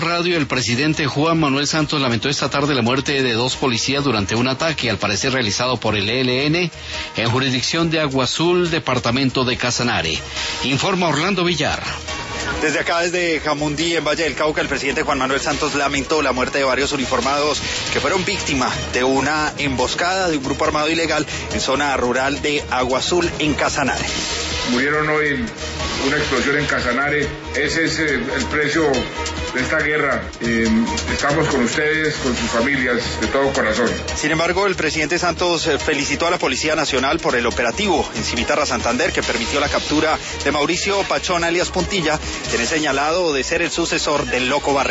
Radio, el presidente Juan Manuel Santos lamentó esta tarde la muerte de 2 policías durante un ataque, al parecer realizado por el ELN, en jurisdicción de Agua Azul, departamento de Casanare. Informa Orlando Villar. Desde acá, desde Jamundí, en Valle del Cauca, el presidente Juan Manuel Santos lamentó la muerte de varios uniformados que fueron víctimas de una emboscada de un grupo armado ilegal en zona rural de Agua Azul, en Casanare. Murieron hoy en una explosión en Casanare. Ese es el precio de esta guerra. Estamos con ustedes, con sus familias, de todo corazón. Sin embargo, el presidente Santos felicitó a la Policía Nacional por el operativo en Cimitarra, Santander, que permitió la captura de Mauricio Pachón, alias Puntilla, quien es señalado de ser el sucesor del Loco Barrera.